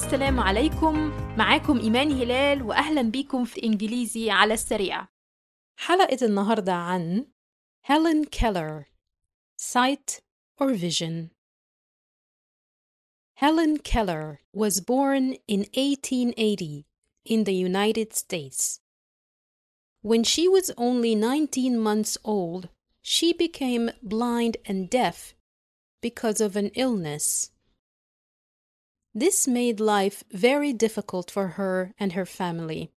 السلام عليكم. معاكم إيمان هلال وأهلا بيكم في إنجليزي على السريع. حلقة النهاردة عن Helen Keller Sight or Vision. Helen Keller was born in 1880 in the United States. When she was only 19 months old, she became blind and deaf because of an illness. This made life very difficult for her and her family.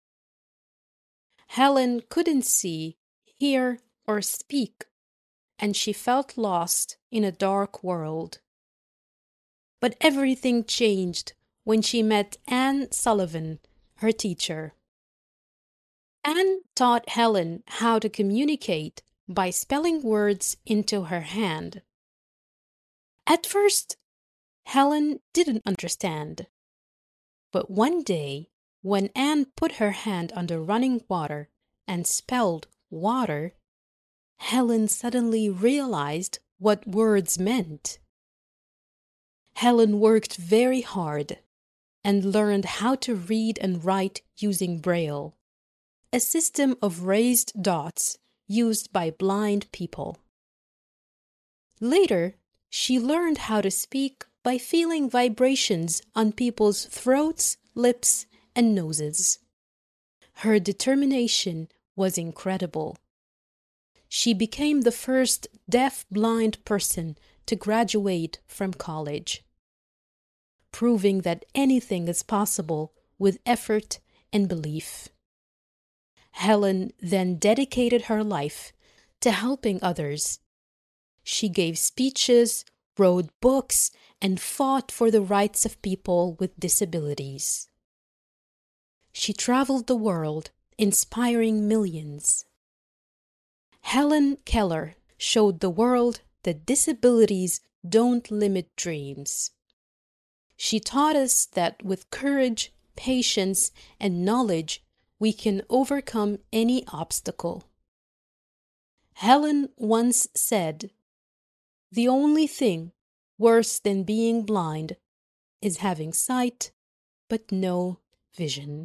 Helen couldn't see, hear, or speak, and she felt lost in a dark world. But everything changed when she met Anne Sullivan, her teacher. Anne taught Helen how to communicate by spelling words into her hand. At first, Helen didn't understand. But one day, when Anne put her hand under running water and spelled water, Helen suddenly realized what words meant. Helen worked very hard and learned how to read and write using Braille, a system of raised dots used by blind people. Later, she learned how to speak by feeling vibrations on people's throats, lips, and noses. Her determination was incredible. She became the first deaf-blind person to graduate from college, proving that anything is possible with effort and belief. Helen then dedicated her life to helping others. She gave speeches, wrote books, and fought for the rights of people with disabilities. She traveled the world, inspiring millions. Helen Keller showed the world that disabilities don't limit dreams. She taught us that with courage, patience, and knowledge, we can overcome any obstacle. Helen once said, "The only thing worse than being blind is having sight but no vision."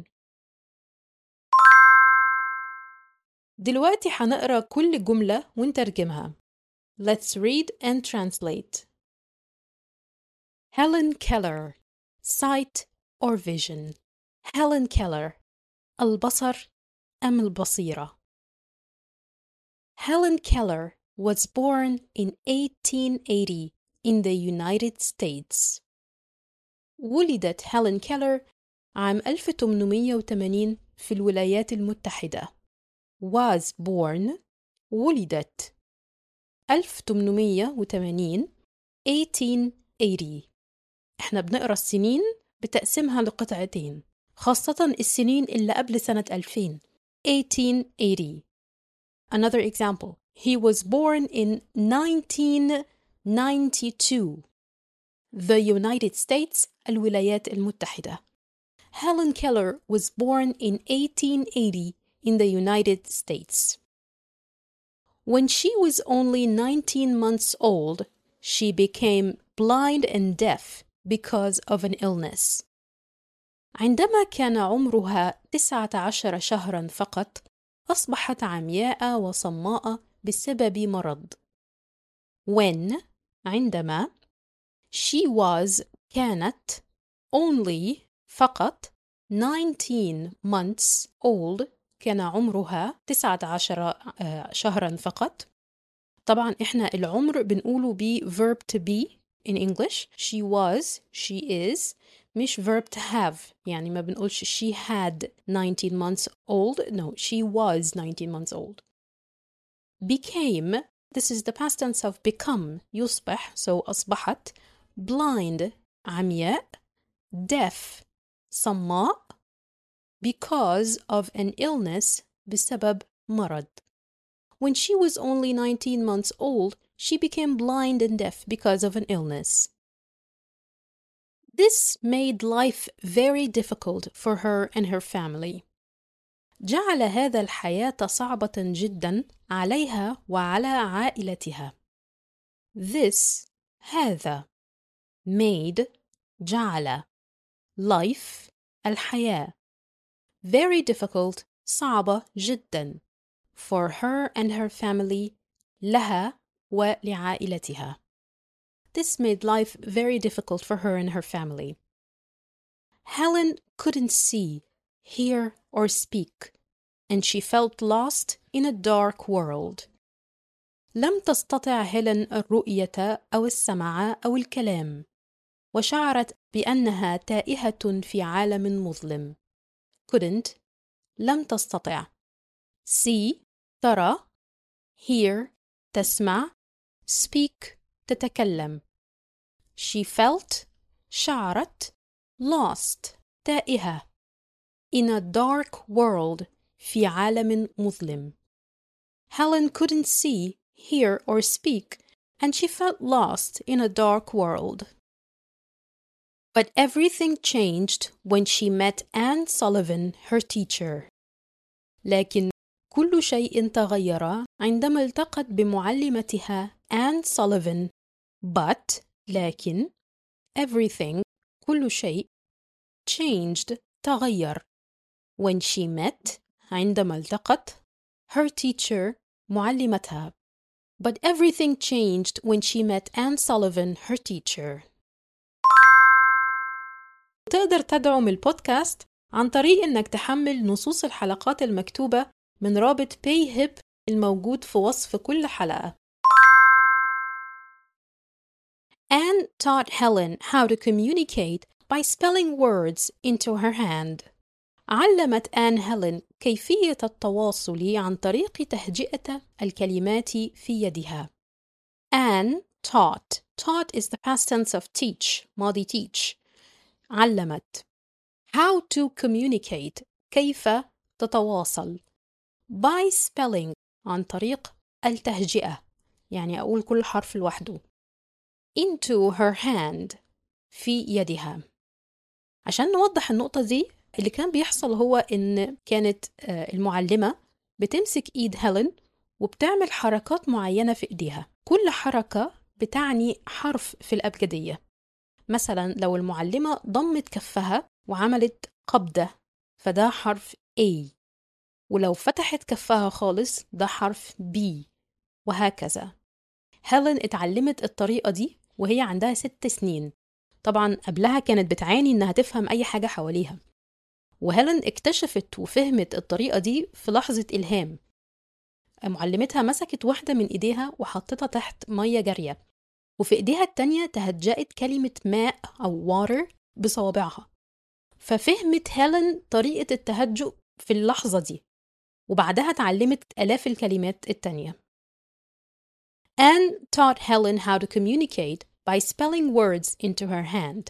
دلوقتي هنقرأ كل جملة ونترجمها. Let's read and translate. Helen Keller, sight or vision. Helen Keller, البصر أم البصيرة. Helen Keller was born in 1880 in the United States. ولدت هيلين كيلر عام 1880 في الولايات المتحدة. Was born ولدت 1880 1880. احنا بنقرأ السنين بتقسيمها لقطعتين، خاصة السنين اللي قبل سنة 2000. 1880. Another example. He was born in 1992. The United States, الولايات المتحدة. Helen Keller was born in 1880 in the United States. When she was only 19 months old, she became blind and deaf because of an illness. عندما كان عمرها 19 شهرا فقط، أصبحت عمياء وصماء بسبب مرض. When عندما she was كانت only فقط 19 months old كان عمرها 19 شهرا فقط. طبعا احنا العمر بنقوله ب verb to be in English. She was, she is، مش verb to have. يعني ما بنقولش she had 19 months old. No, she was 19 months old. Became, this is the past tense of become، يصبح، so أصبحت. Blind عمياء. Deaf صماء. Because of an illness بسبب مرض. When she was only 19 months old, she became blind and deaf because of an illness. This made life very difficult for her and her family. جعل هذا الحياة صعبة جدا عليها وعلى عائلتها. This هذا made جعل life الحياة. Very difficult صعبة جدا for her and her family لها ولعائلتها. This made life very difficult for her and her family. Helen couldn't see, hear, or speak, and she felt lost in a dark world. لم تستطع هيلين الرؤية أو السمع أو الكلام، وشعرت بأنها تائهة في عالم مظلم. couldn't لم تستطع. see ترى، hear تسمع، speak تتكلم. She felt شعرت lost تائهة in a dark world في عالم مظلم. Helen couldn't see, hear or speak, and she felt lost in a dark world. But everything changed when she met Anne Sullivan, her teacher. لكن كل شيء تغير عندما التقت بمعلمتها Anne Sullivan. But لكن everything كل شيء changed تغير when she met عندما التقت her teacher معلمتها. But everything changed when she met Anne Sullivan, her teacher. تقدر تدعم البودكاست عن طريق إنك تحمل نصوص الحلقات المكتوبة من رابط PayHip الموجود في وصف كل حلقة. Anne taught Helen how to communicate by spelling words into her hand. علمت آن هيلين كيفية التواصل عن طريق تهجئة الكلمات في يدها. Anne taught. Taught is the past tense of teach, ماضي teach. علمت. How to communicate. كيف تتواصل. By spelling. عن طريق التهجئة. يعني أقول كل حرف لوحده. Into her hand. في يدها. عشان نوضح النقطة دي، اللي كان بيحصل هو إن كانت المعلمة بتمسك إيد هيلين وبتعمل حركات معينة في إيديها. كل حركة بتعني حرف في الأبجدية. مثلا لو المعلمة ضمت كفها وعملت قبضة فده حرف A، ولو فتحت كفها خالص ده حرف B، وهكذا. هيلين اتعلمت الطريقة دي وهي عندها 6 سنين. طبعا قبلها كانت بتعاني إنها تفهم أي حاجة حواليها، وهيلين اكتشفت وفهمت الطريقة دي في لحظة إلهام. معلمتها مسكت واحدة من إيديها وحطتها تحت مية جارية، وفي إيديها التانية تهجأت كلمة ماء أو water بصوابعها، ففهمت هيلين طريقة التهجؤ في اللحظة دي، وبعدها تعلمت آلاف الكلمات التانية. Anne taught Helen how to communicate by spelling words into her hand.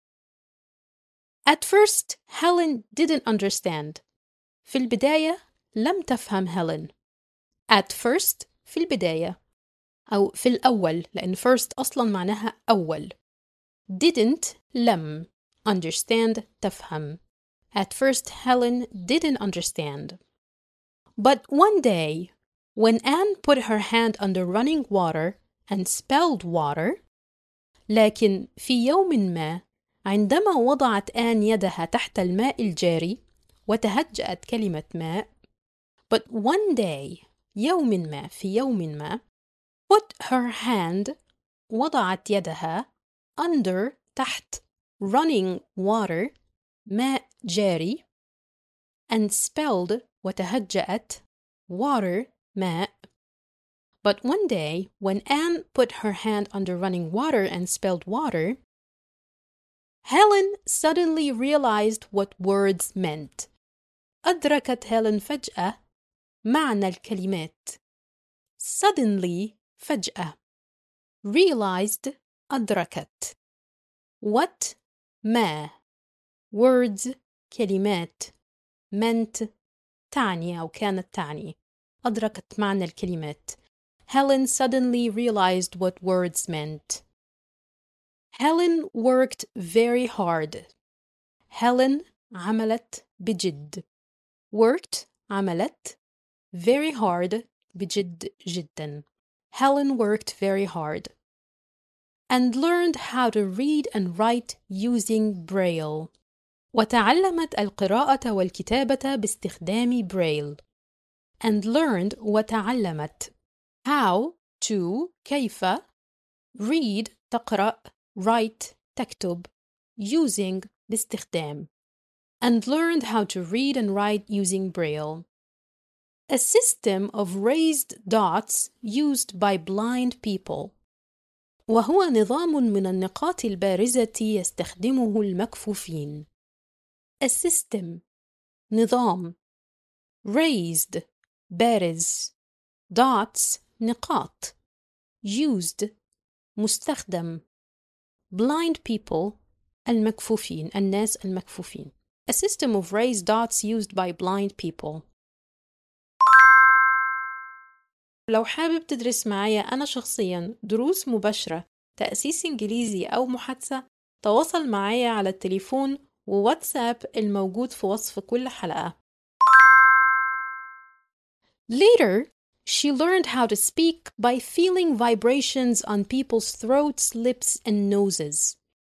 At first, Helen didn't understand. في البداية لم تفهم هيلين. At first في البداية أو في الأول، لأن first أصلاً معناها أول. Didn't لم. Understand تفهم. At first Helen didn't understand. But one day, when Anne put her hand under running water and spelled water, لكن في يوم ما عندما وضعت آن يدها تحت الماء الجاري وتهجأت كلمة ماء. But one day يوم ما في يوم ما put her hand وضعت يدها under تحت running water ماء جاري and spelled وتهجأت water ماء. But one day when Anne put her hand under running water and spelled water, Helen suddenly realized what words meant. أدركت هيلين فجأة معنى الكلمات. Suddenly فجأة. Realized أدركت. What ما. Words كلمات. Meant تعني أو كانت تعني. أدركت معنى الكلمات. Helen suddenly realized what words meant. Helen worked very hard. Helen عملت بجد. Worked عملت. Very hard بجد جدا. Helen worked very hard and learned how to read and write using Braille. وتعلمت القراءة والكتابة باستخدام بريل and learned وتعلمت how to كيف read تقرأ write تكتب using باستخدام and learned how to read and write using Braille. A system of raised dots used by blind people. وهو نظام من النقاط البارزة يستخدمه المكفوفين. A system نظام raised بارز dots نقاط used مستخدم blind people المكفوفين الناس المكفوفين. A system of raised dots used by blind people. لو حابب تدرس معايا أنا شخصياً دروس مباشرة تأسيس إنجليزي أو محادثة تواصل معايا على التليفون وواتساب الموجود في وصف كل حلقة. Later, she learned how to speak by feeling vibrations on people's throats, lips and noses.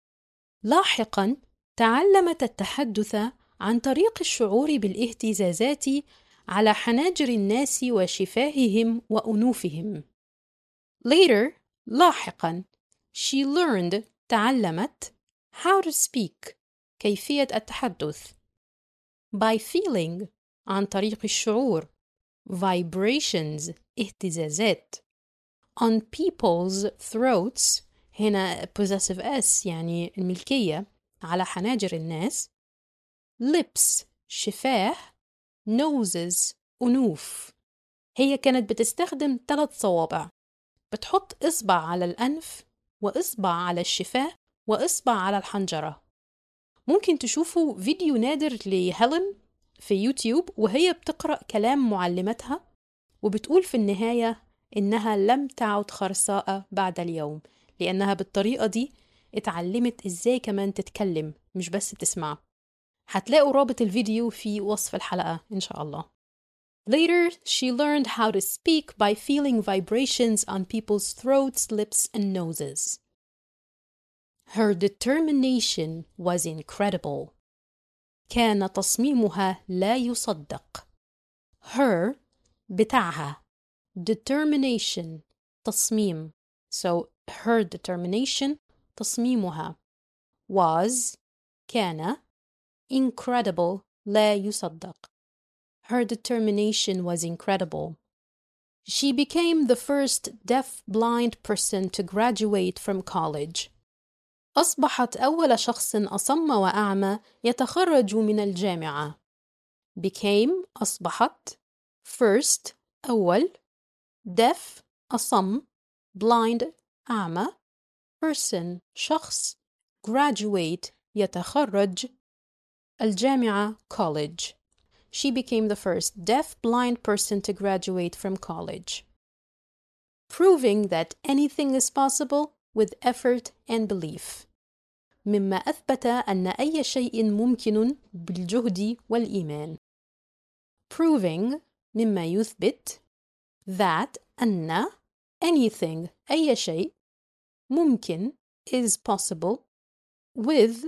لاحقاً تعلمت التحدث عن طريق الشعور بالاهتزازات على حناجر الناس وشفاههم وأنوفهم. Later, لاحقاً, she learned تعلمت how to speak كيفية التحدث by feeling عن طريق الشعور vibrations اهتزازات on people's throats هنا possessive s يعني الملكية على حناجر الناس lips شفاه noses أنوف. هي كانت بتستخدم 3 صوابع بتحط إصبع على الأنف وإصبع على الشفاه وإصبع على الحنجرة. ممكن تشوفوا فيديو نادر لهيلين في يوتيوب وهي بتقرأ كلام معلمتها وبتقول في النهاية إنها لم تعد خرساء بعد اليوم لأنها بالطريقة دي اتعلمت إزاي كمان تتكلم مش بس تسمع. هتلاقوا رابط الفيديو في وصف الحلقة إن شاء الله. Later, she learned how to speak by feeling vibrations on people's throats, lips, and noses. Her determination was incredible. كان تصميمها لا يصدق. Her بتاعها determination تصميم. So her determination تصميمها was كان incredible لا يصدق. Her determination was incredible. She became the first deaf-blind person to graduate from college. أصبحت أول شخص أصم وأعمى يتخرج من الجامعة. Became أصبحت first أول deaf أصم blind أعمى person شخص graduate يتخرج الجامعة college. She became the first deaf-blind person to graduate from college, proving that anything is possible with effort and belief. مما أثبت أن أي شيء ممكن بالجهد والإيمان. Proving مما يثبت that أن anything أي شيء ممكن is possible with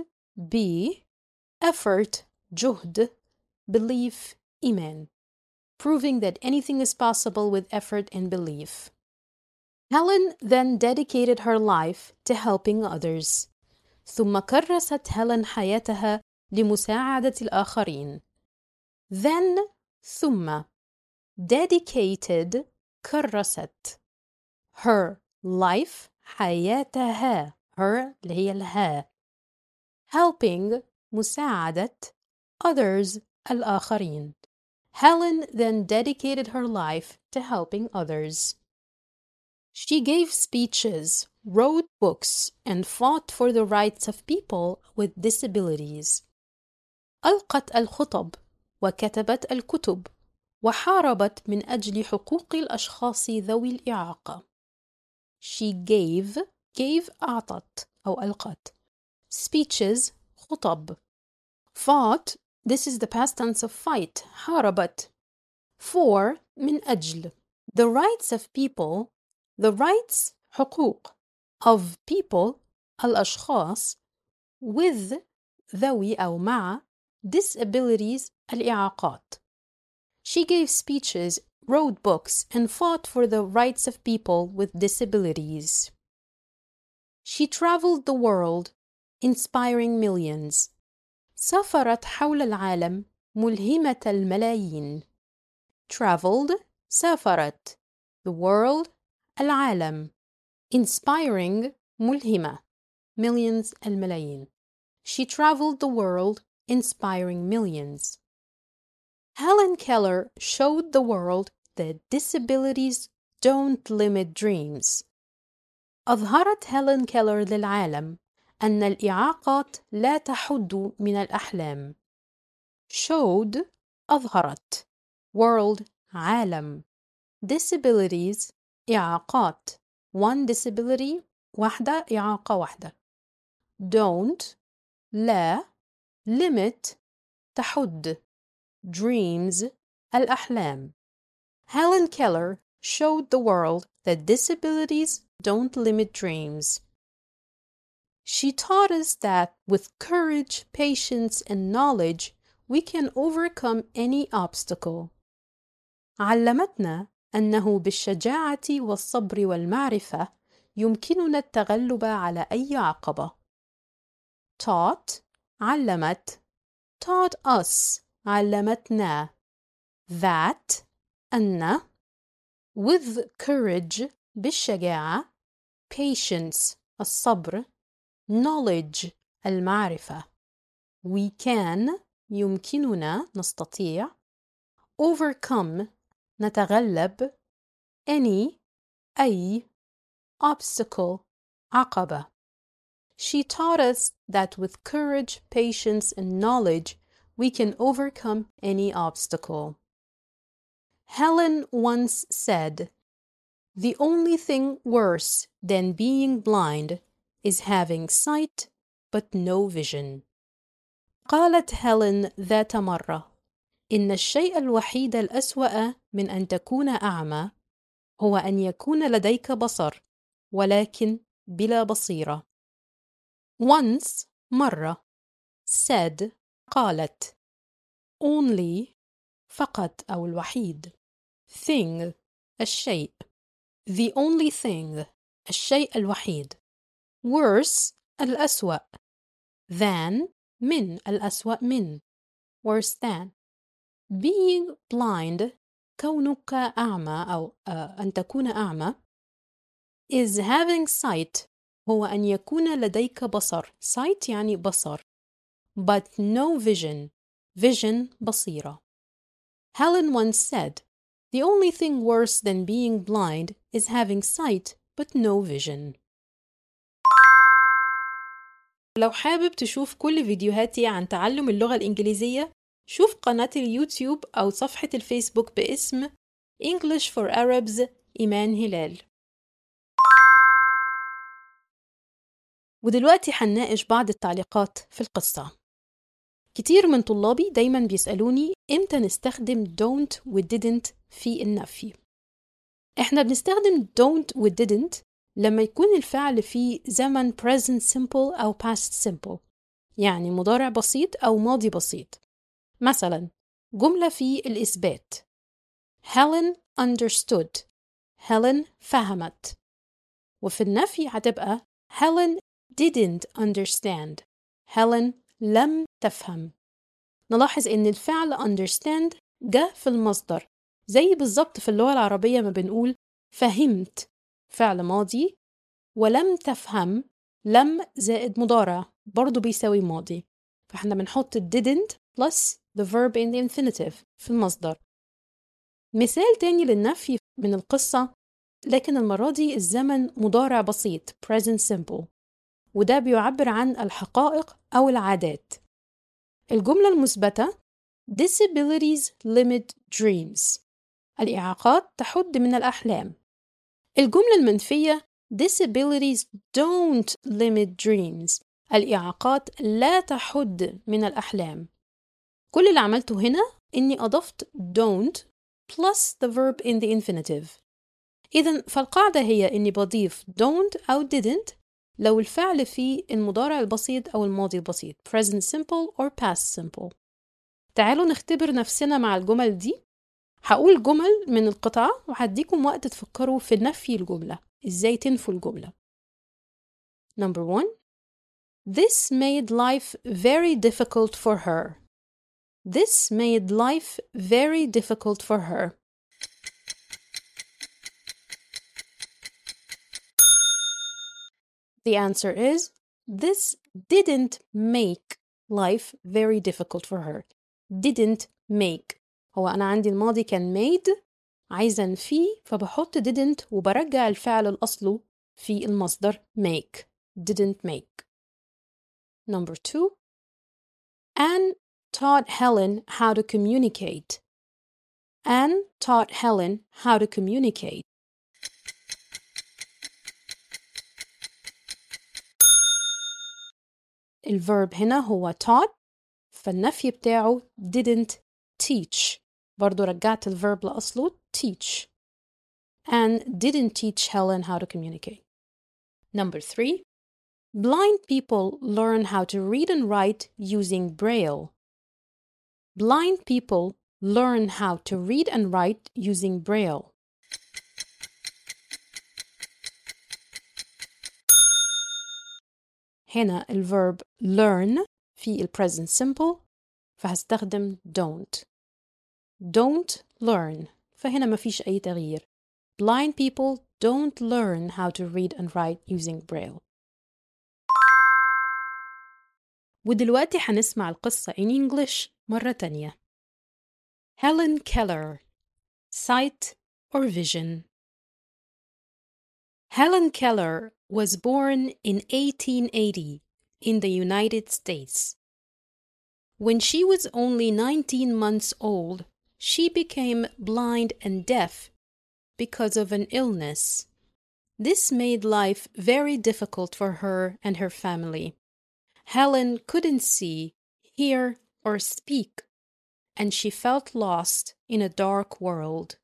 effort جهد belief إيمان. Proving that anything is possible with effort and belief. Helen then dedicated her life to helping others. ثم كرست هيلين حياتها لمساعدة الآخرين. Then ثم dedicated كرست her life حياتها her اللي هي الها helping مساعدة others الآخرين. Helen then dedicated her life to helping others. She gave speeches, wrote books, and fought for the rights of people with disabilities. ألقت الخطب وكتبت الكتب وحاربت من أجل حقوق الأشخاص ذوي الإعاقة. She gave أعطت أو ألقت speeches خطب fought this is the past tense of fight حاربت for من أجل the rights of people the rights حقوق of people الأشخاص with ذوي أو مع disabilities الإعاقات. She gave speeches, wrote books, and fought for the rights of people with disabilities. She traveled the world, inspiring millions. سافرت حول العالم ملهمة الملايين. Traveled سافرت. The world العالم. Inspiring ملهمة. Millions الملايين. She traveled the world, inspiring millions. Helen Keller showed the world that disabilities don't limit dreams. أظهرت هيلين كيلر للعالم أن الإعاقات لا تحد من الأحلام. Showed أظهرت. World عالم. Disabilities إعاقات. One disability واحدة إعاقة واحدة. Don't لا. Limit تحد. Dreams الأحلام. Helen Keller showed the world that disabilities don't limit dreams. She taught us that with courage, patience, and knowledge, we can overcome any obstacle. علمتنا أنه بالشجاعة والصبر والمعرفة يمكننا التغلب على أي عقبة. Taught علمت. Taught us علمتنا. That أن. With courage بالشجاعة. Patience الصبر. Knowledge المعرفة. We can يمكننا نستطيع. Overcome نتغلب. Any أي. Obstacle عقبة. She taught us that with courage, patience, and knowledge, we can overcome any obstacle. Helen once said, "The only thing worse than being blind is having sight but no vision." قالت هيلين ذات مرة: إن الشيء الوحيد الأسوأ من أن تكون أعمى هو أن يكون لديك بصر ولكن بلا بصيرة. Once مرة. Said قالت. Only فقط أو الوحيد. Thing الشيء. The only thing الشيء الوحيد. Worse الأسوأ. Than من الأسوأ من. Worse than. Being blind كونك أعمى أو أن تكون أعمى is having sight هو أن يكون لديك بصر. sight يعني بصر. But no vision. Vision بصيرة. Helen once said, "The only thing worse than being blind is having sight but no vision." لو حابب تشوف كل فيديوهاتي عن تعلم اللغة الإنجليزية، شوف قناة اليوتيوب أو صفحة الفيسبوك باسم English for Arabs إيمان هلال. ودلوقتي هنناقش بعض التعليقات في القصة. كتير من طلابي دايما بيسألوني إمتى نستخدم don't و didn't في النفي. إحنا بنستخدم don't و didn't لما يكون الفعل في زمن present simple أو past simple، يعني مضارع بسيط أو ماضي بسيط. مثلا جملة في الإثبات: Helen understood. Helen فهمت. وفي النفي هتبقى Helen didn't understand. Helen لم تفهم. نلاحظ إن الفعل understand جاء في المصدر، زي بالظبط في اللغة العربية ما بنقول فهمت فعل ماضي، ولم تفهم لم زائد مضارع برضو بيساوي ماضي، فإحنا بنحط didn't plus the verb in the infinitive في المصدر. مثال تاني للنفي من القصة، لكن المرة دي الزمن مضارع بسيط present simple، وده بيعبر عن الحقائق أو العادات. الجملة المثبتة disabilities limit dreams. الإعاقات تحد من الأحلام. الجملة المنفية disabilities don't limit dreams. الإعاقات لا تحد من الأحلام. كل اللي عملته هنا إني أضفت don't plus the verb in the infinitive. إذن فالقاعدة هي إني بضيف don't أو didn't لو الفعل فيه المضارع البسيط أو الماضي البسيط present simple or past simple. تعالوا نختبر نفسنا مع الجمل دي. هقول جمل من القطعة وهديكم وقت تفكروا في نفي الجملة، إزاي تنفوا الجملة. Number 1. This made life very difficult for her. This made life very difficult for her. The answer is this didn't make life very difficult for her. Didn't make. هو أنا عندي الماضي كان made، عايزة أنفيه فبحط didn't وبرجع الفعل الأصله في المصدر make. Didn't make. Number 2. Anne taught Helen how to communicate. Anne taught Helen how to communicate. الverb هنا هو taught، فالنفي بتاعه didn't teach. برضو رجعت الverb لأصله teach. Anne didn't teach Helen how to communicate. Number 3. Blind people learn how to read and write using Braille. Blind people learn how to read and write using Braille. هنا الverb learn في present simple فهستخدم don't. Don't learn، فهنا ما فيش أي تغيير. Blind people don't learn how to read and write using Braille. ودلوقتي هنسمع القصة in English مرة تانية. Helen Keller, Sight or Vision. Helen Keller was born in 1880 in the United States. When she was only 19 months old, she became blind and deaf because of an illness. This made life very difficult for her and her family. Helen couldn't see, hear, or speak, and she felt lost in a dark world.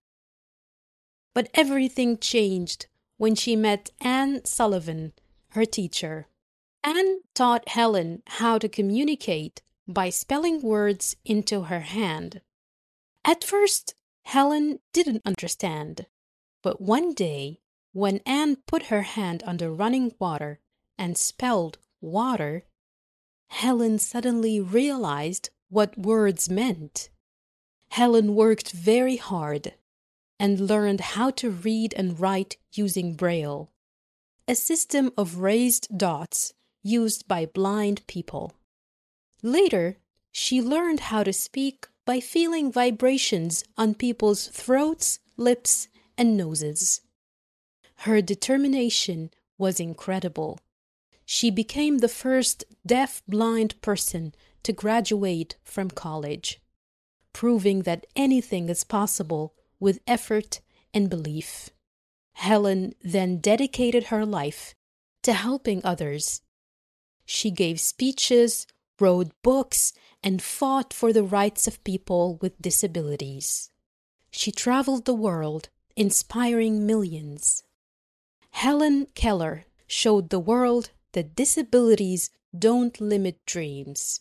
But everything changed when she met Anne Sullivan, her teacher. Anne taught Helen how to communicate by spelling words into her hand. At first, Helen didn't understand, but one day, when Anne put her hand under running water and spelled water, Helen suddenly realized what words meant. Helen worked very hard and learned how to read and write using Braille, a system of raised dots used by blind people. Later, she learned how to speak by feeling vibrations on people's throats, lips, and noses. Her determination was incredible. She became the first deaf-blind person to graduate from college, proving that anything is possible with effort and belief. Helen then dedicated her life to helping others. She gave speeches, wrote books, and fought for the rights of people with disabilities. She traveled the world, inspiring millions. Helen Keller showed the world that disabilities don't limit dreams.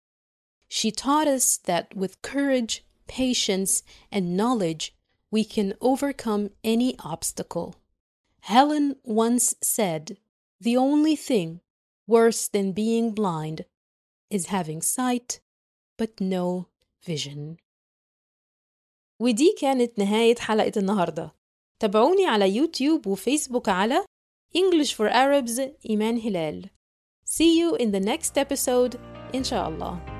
She taught us that with courage, patience, and knowledge, we can overcome any obstacle. Helen once said, "The only thing worse than being blind is having sight but no vision." ودي كانت نهاية حلقة النهاردة. تابعوني على يوتيوب وفيسبوك على English for Arabs إيمان هلال. See you in the next episode إن شاء الله.